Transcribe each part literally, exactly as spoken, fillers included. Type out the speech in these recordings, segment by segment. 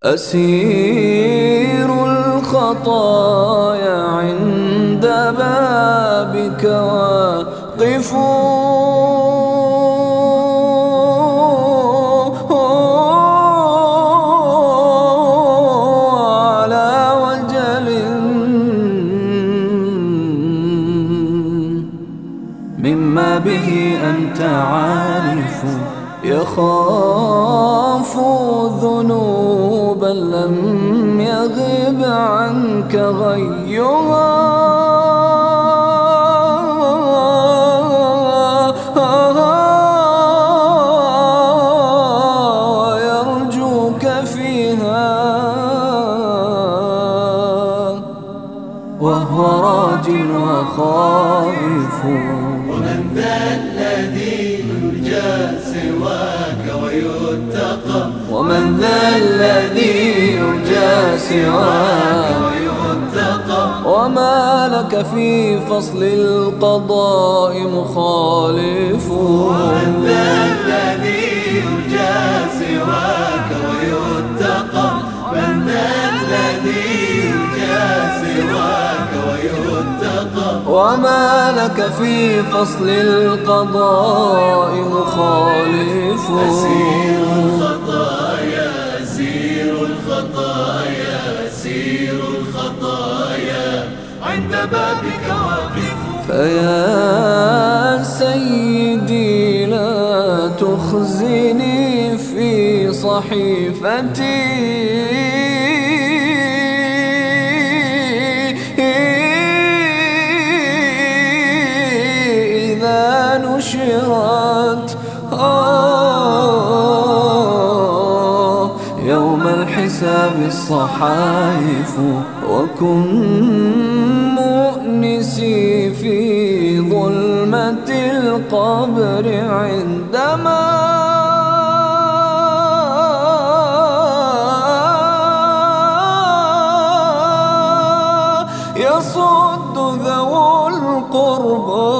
أسير الخطايا عند بابك واقف على وجل مما به أنت عارف، يخاف ذنوبا لم يغب عنك غيها، ويرجوك فيها وهو راج وخائف. ومن ذا الذي يرجى سواك ويتقى، ومن ذا الذي يرجى سواك ويتقى، وما لك في فصل القضاء مخالف. ومن ذا الذي يرجى سواك ويتقى، من ذا الذي يرجى سواك ويتقى، وما لك في فصل القضاء مخالف. أسير الخطايا أسير الخطايا أسير الخطايا عند بابك واقف. فيا سيدي لا تخزني في صحيفتي، إذا نشرت آه يوم الحساب الصحائف. وكن مؤنسي في ظلمة القبر عندما يصد ذو القربى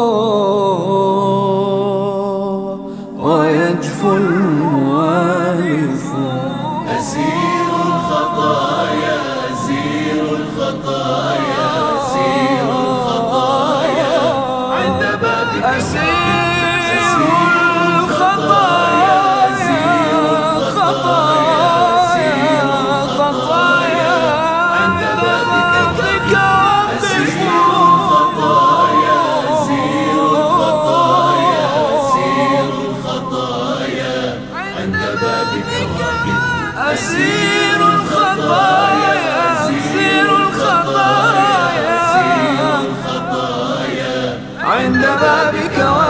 ويجفو الموالف. أسير الخطايا أسير الخطايا أسير الخطايا عند بابك. أسير الخطايا أسير الخطايا أسير الخطايا عند بابك. أسير الخطايا أسير الخطايا أسير الخطايا عند بابك واقف. أسير الخطايا أسير الخطايا أسير الخطايا عند بابك.